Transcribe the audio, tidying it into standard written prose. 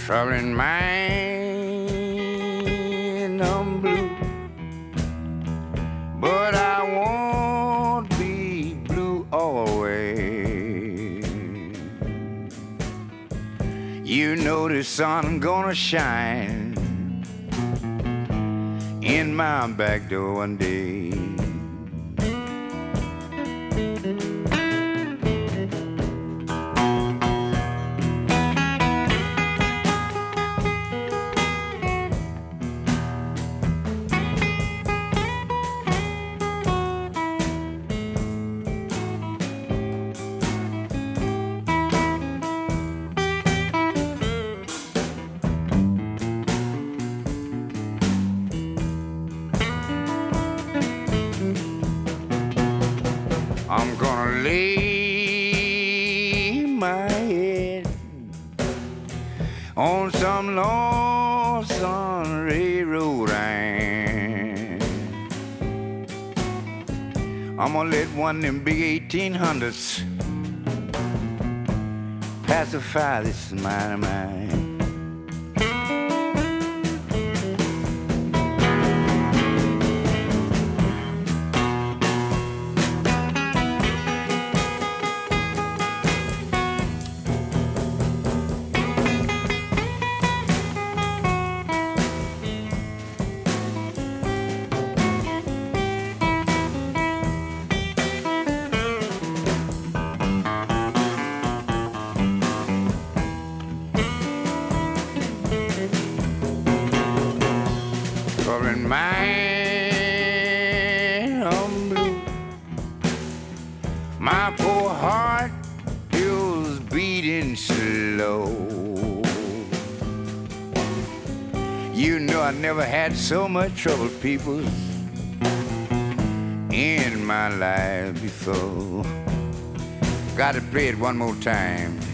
Troubling mind, I'm blue, but I won't be blue always. You know the sun gonna shine in my back door one day. I'm gonna lay my head on some lonesome railroad line. I'm gonna let one of them big 1800s pacify this mind of mine. Coloring mine, I'm blue. My poor heart is beating slow. You know I never had so much trouble, people, in my life before. Gotta play it one more time.